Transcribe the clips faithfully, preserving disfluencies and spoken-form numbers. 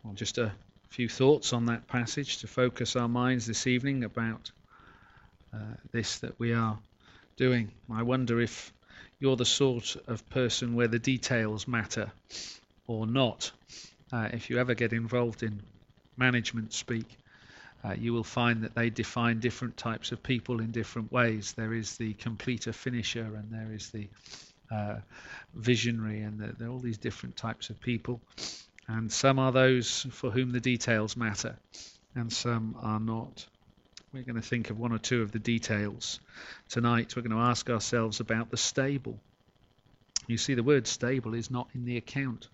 Well, just a few thoughts on that passage to focus our minds this evening about uh, this that we are doing. I wonder if you're the sort of person where the details matter or not. Uh, if you ever get involved in management speak, uh, you will find that they define different types of people in different ways. There is the completer finisher, and there is the uh, visionary, and the, there are all these different types of people. And some are those for whom the details matter, and some are not. We're going to think of one or two of the details tonight. We're going to ask ourselves about the stable. You see, the word stable is not in the account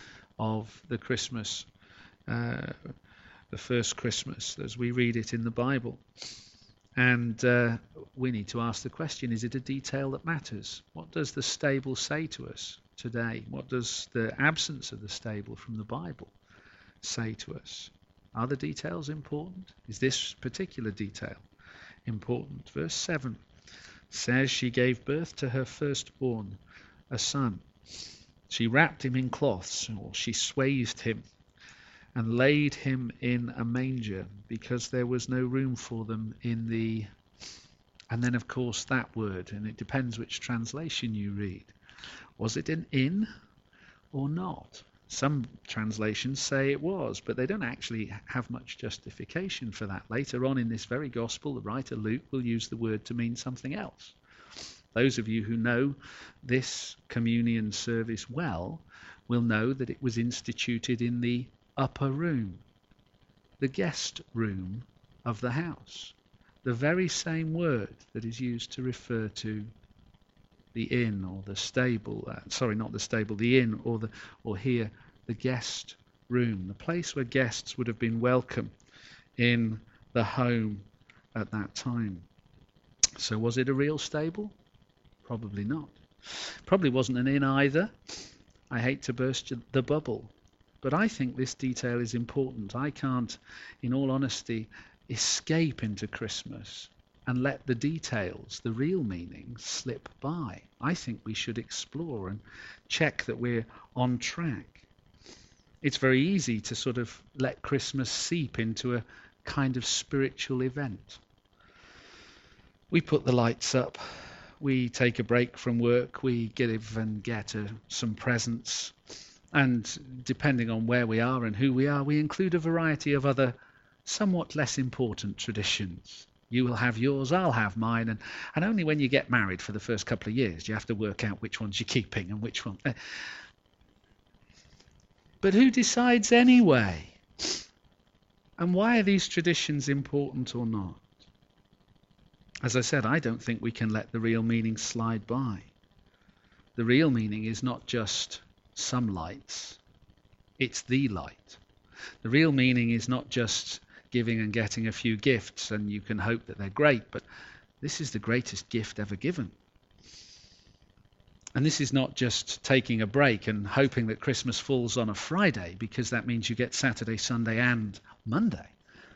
of the Christmas, uh, the first Christmas, as we read it in the Bible. And uh, we need to ask the question, is it a detail that matters? What does the stable say to us today? What does the absence of the stable from the Bible say to us? Are the details important? Is this particular detail important? Verse seven says, she gave birth to her firstborn, a son. She wrapped him in cloths, or she swathed him, and laid him in a manger, because there was no room for them in the... And then, of course, that word, and it depends which translation you read. Was it an inn or not? Some translations say it was, but they don't actually have much justification for that. Later on in this very gospel, the writer Luke will use the word to mean something else. Those of you who know this communion service well will know that it was instituted in the upper room, the guest room of the house. The very same word that is used to refer to the inn or the stable, uh, sorry, not the stable, the inn or the, or here, the guest room, the place where guests would have been welcome in the home at that time. So was it a real stable? Probably not. Probably wasn't an inn either. I hate to burst the bubble, but I think this detail is important. I can't, in all honesty, escape into Christmas and let the details, the real meaning, slip by. I think we should explore and check that we're on track. It's very easy to sort of let Christmas seep into a kind of spiritual event. We put the lights up, we take a break from work, we give and get uh, some presents, and depending on where we are and who we are, we include a variety of other somewhat less important traditions. You will have yours, I'll have mine, and, and only when you get married for the first couple of years do you have to work out which ones you're keeping and which one. Uh, but who decides anyway? And why are these traditions important or not? As I said, I don't think we can let the real meaning slide by. The real meaning is not just some lights, it's the light. The real meaning is not just giving and getting a few gifts, and you can hope that they're great, but this is the greatest gift ever given. And this is not just taking a break and hoping that Christmas falls on a Friday, because that means you get Saturday, Sunday, and Monday.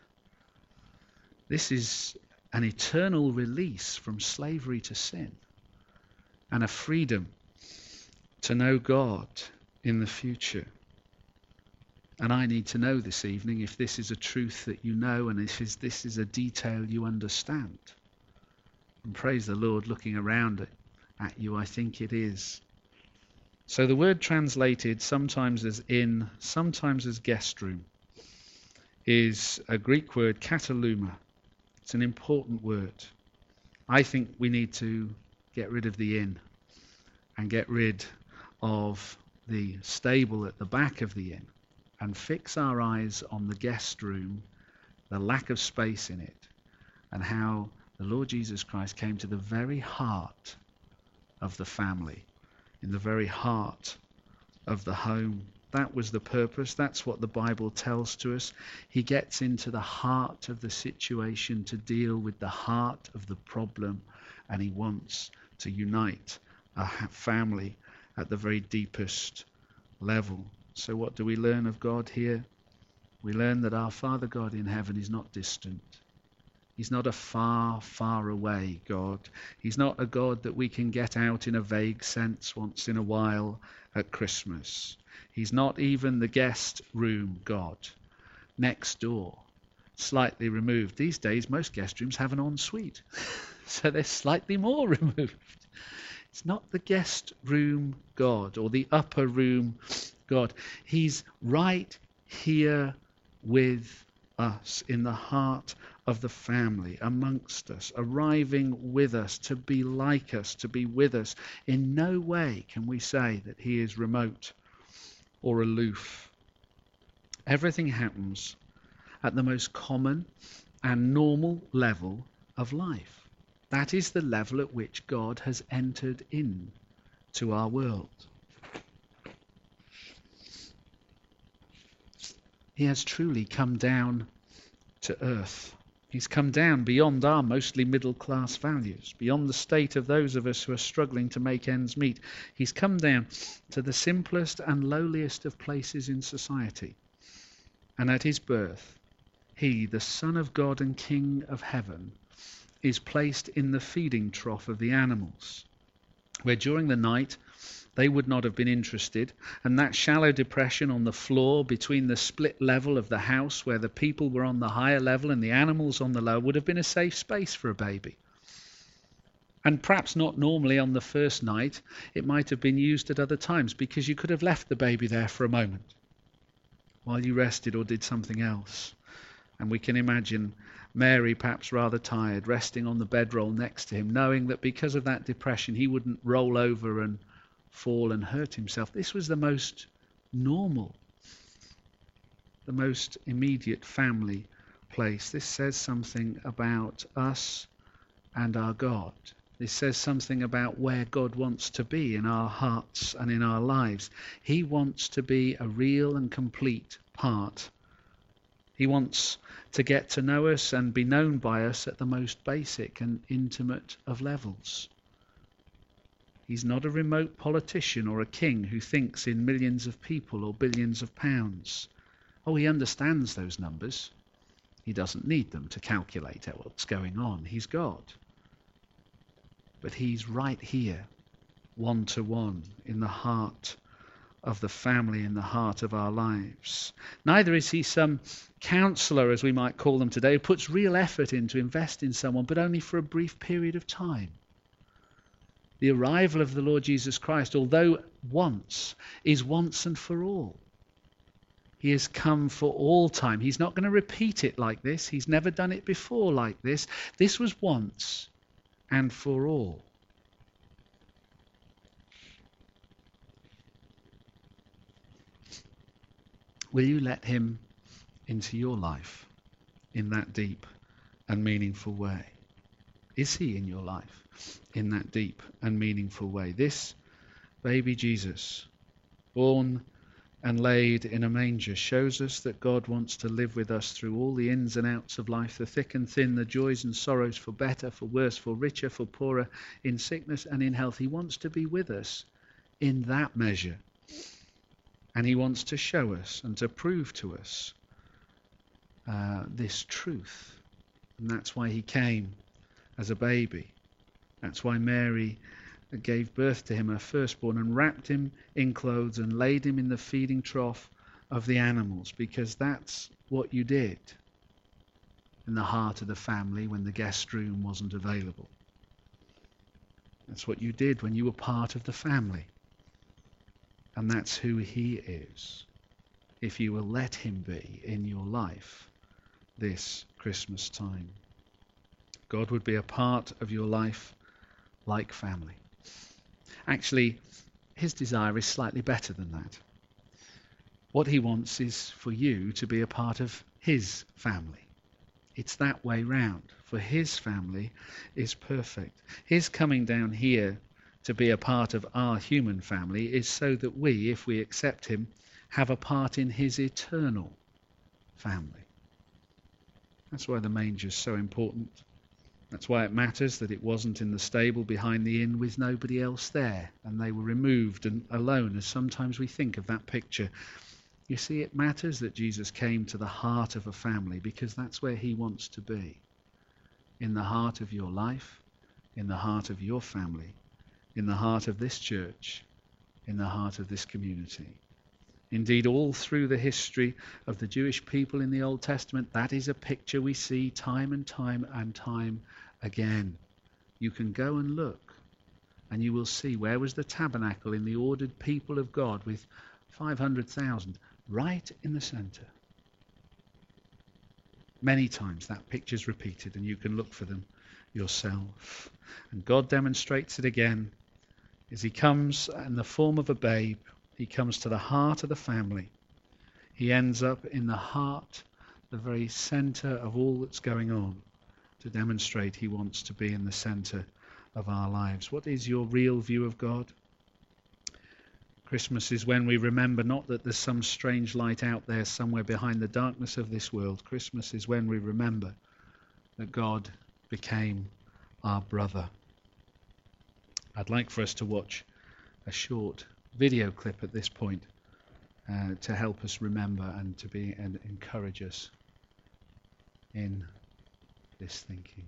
This is an eternal release from slavery to sin, and a freedom to know God in the future. And I need to know this evening if this is a truth that you know, and if this is a detail you understand. And praise the Lord, looking around it at you, I think it is. So the word translated sometimes as inn, sometimes as guest room, is a Greek word, kataluma. It's an important word. I think we need to get rid of the inn and get rid of the stable at the back of the inn and fix our eyes on the guest room, the lack of space in it, and how the Lord Jesus Christ came to the very heart of the family, in the very heart of the home. That was the purpose. That's what the Bible tells to us. He gets into the heart of the situation to deal with the heart of the problem, and he wants to unite a family at the very deepest level. So what do we learn of God here? We learn that our Father God in heaven is not distant. He's not a far, far away God. He's not a God that we can get out in a vague sense once in a while at Christmas. He's not even the guest room God, next door, slightly removed. These days, most guest rooms have an ensuite, so they're slightly more removed. It's not the guest room God or the upper room God. He's right here with us in the heart of the family, amongst us, arriving with us, to be like us, to be with us. In no way can we say that he is remote or aloof. Everything happens at the most common and normal level of life. That is the level at which God has entered in to our world. He has truly come down to earth. He's come down beyond our mostly middle-class values, beyond the state of those of us who are struggling to make ends meet. He's come down to the simplest and lowliest of places in society. And at his birth, he, the Son of God and King of heaven, is placed in the feeding trough of the animals, where during the night they would not have been interested, and that shallow depression on the floor between the split level of the house, where the people were on the higher level and the animals on the lower, would have been a safe space for a baby. And perhaps not normally on the first night. It might have been used at other times, because you could have left the baby there for a moment while you rested or did something else. And we can imagine Mary, perhaps rather tired, resting on the bedroll next to him, knowing that because of that depression he wouldn't roll over and fall and hurt himself. This was the most normal, the most immediate family place. This says something about us and our God. This says something about where God wants to be in our hearts and in our lives. He wants to be a real and complete part. He wants to get to know us and be known by us at the most basic and intimate of levels. He's not a remote politician or a king who thinks in millions of people or billions of pounds. Oh, he understands those numbers. He doesn't need them to calculate out what's going on. He's God. But he's right here, one to one, in the heart of the family, in the heart of our lives. Neither is he some counselor, as we might call them today, who puts real effort in to invest in someone, but only for a brief period of time. The arrival of the Lord Jesus Christ, although once, is once and for all. He has come for all time. He's not going to repeat it like this. He's never done it before like this. This was once and for all. Will you let him into your life in that deep and meaningful way? Is he in your life in that deep and meaningful way? This baby Jesus, born and laid in a manger, shows us that God wants to live with us through all the ins and outs of life, the thick and thin, the joys and sorrows, for better, for worse, for richer, for poorer, in sickness and in health. He wants to be with us in that measure. And he wants to show us and to prove to us uh, this truth. And that's why he came as a baby. That's why Mary gave birth to him, her firstborn, and wrapped him in clothes and laid him in the feeding trough of the animals, because that's what you did in the heart of the family when the guest room wasn't available. That's what you did when you were part of the family. And that's who he is, if you will let him be in your life this Christmas time. God would be a part of your life like family. Actually, his desire is slightly better than that. What he wants is for you to be a part of his family. It's that way round, for his family is perfect. His coming down here to be a part of our human family is so that we, if we accept him, have a part in his eternal family. That's why the manger is so important. That's why it matters that it wasn't in the stable behind the inn with nobody else there, and they were removed and alone, as sometimes we think of that picture. You see, it matters that Jesus came to the heart of a family, because that's where he wants to be. in the heart of your life, in the heart of your family, in the heart of this church, in the heart of this community. Indeed, all through the history of the Jewish people in the Old Testament, that is a picture we see time and time and time again. You can go and look, and you will see where was the tabernacle in the ordered people of God with five hundred thousand, right in the center. Many times that picture's repeated, and you can look for them yourself. And God demonstrates it again as he comes in the form of a babe. He comes to the heart of the family. He ends up in the heart, the very center of all that's going on, to demonstrate he wants to be in the center of our lives. What is your real view of God? Christmas is when we remember not that there's some strange light out there somewhere behind the darkness of this world. Christmas is when we remember that God became our brother. I'd like for us to watch a short video clip at this point uh, to help us remember and to be and encourage us in this thinking.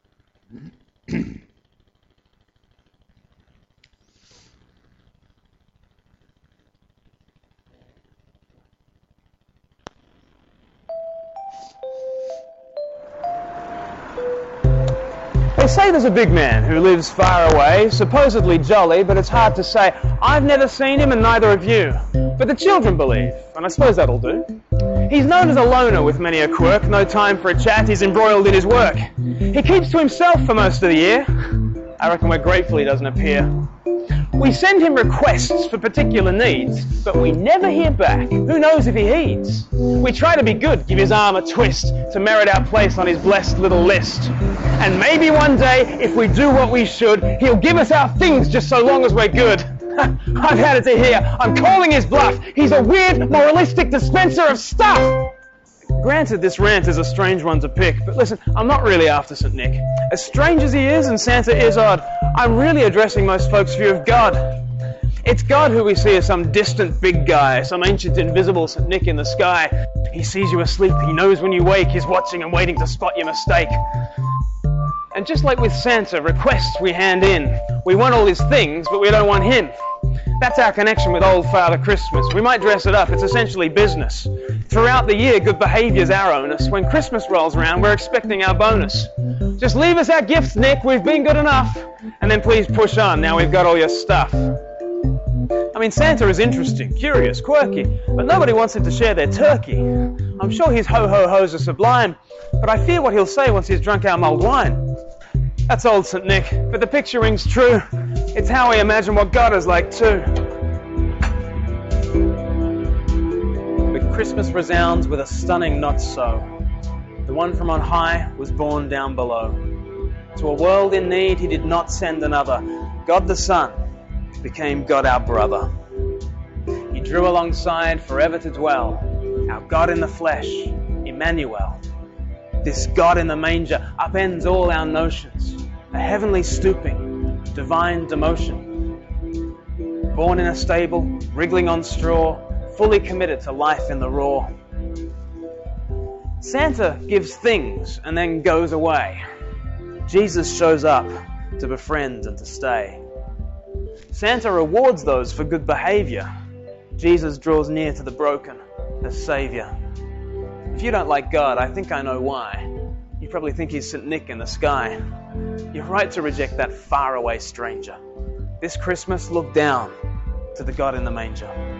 They say there's a big man who lives far away, supposedly jolly, but it's hard to say. I've never seen him and neither have you. But the children believe, and I suppose that'll do. He's known as a loner with many a quirk, no time for a chat, he's embroiled in his work. He keeps to himself for most of the year. I reckon we're grateful he doesn't appear. We send him requests for particular needs, but we never hear back. Who knows if he heeds? We try to be good, give his arm a twist, to merit our place on his blessed little list. And maybe one day, if we do what we should, he'll give us our things just so long as we're good. I've had it to hear. I'm calling his bluff. He's a weird, moralistic dispenser of stuff. Granted, this rant is a strange one to pick, but listen, I'm not really after Saint Nick. As strange as he is, and Santa is odd, I'm really addressing most folks' view of God. It's God who we see as some distant big guy, some ancient invisible Saint Nick in the sky. He sees you asleep, he knows when you wake, he's watching and waiting to spot your mistake. And just like with Santa, requests we hand in. We want all his things, but we don't want him. That's our connection with Old Father Christmas. We might dress it up, it's essentially business. Throughout the year, good behaviour's our onus. When Christmas rolls around, we're expecting our bonus. Just leave us our gifts, Nick, we've been good enough. And then please push on, now we've got all your stuff. I mean, Santa is interesting, curious, quirky, but nobody wants him to share their turkey. I'm sure his ho-ho-hos are sublime, but I fear what he'll say once he's drunk our mulled wine. That's old Saint Nick, but the picture rings true. It's how we imagine what God is like too. But Christmas resounds with a stunning not so. The one from on high was born down below. To a world in need he did not send another. God the Son became God our brother. He drew alongside forever to dwell, our God in the flesh, Emmanuel. This God in the manger upends all our notions, a heavenly stooping, divine demotion. Born in a stable, wriggling on straw, fully committed to life in the raw. Santa gives things and then goes away. Jesus shows up to befriend and to stay. Santa rewards those for good behavior. Jesus draws near to the broken as Savior. If you don't like God, I think I know why. You probably think he's Saint Nick in the sky. You're right to reject that faraway stranger. This Christmas, look down to the God in the manger.